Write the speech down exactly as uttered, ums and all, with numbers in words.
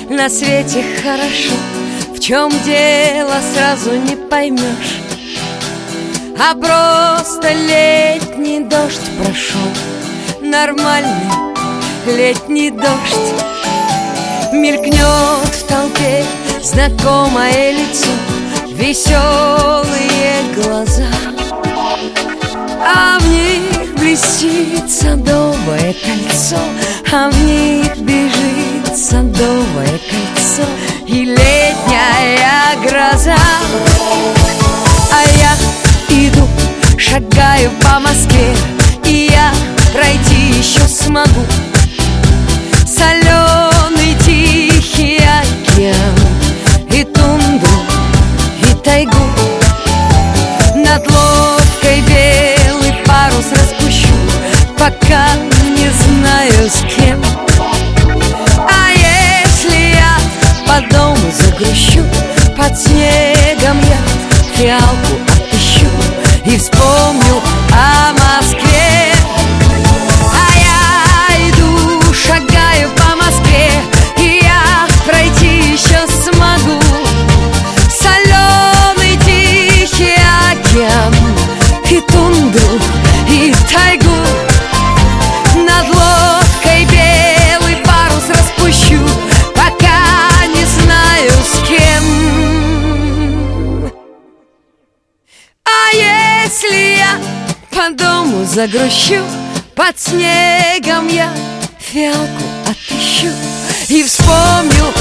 на свете хорошо. В чем дело, сразу не поймешь, а просто летний дождь прошел. Нормальный летний дождь. Мелькнет в толпе знакомое лицо, веселые глаза, а в них блестит садовое кольцо, а в них бежит садовое кольцо и летняя гроза. А я иду, шагаю по Москве, и я пройти еще смогу соленый тихий океан и тундру, и тайгу. Над лодкой белый парус распущу, пока не знаю с кем. А если я по дому загрущу, под снегом я фиалку отыщу и вспомню о Москве. А я иду, шагаю по Москве, и я пройти еще смогу соленый тихий океан и тундру, и тайгу. Над лодкой белый парус распущу, пока не знаю с кем. А если я по дому загрущу, под снегом я фиалку отыщу и вспомню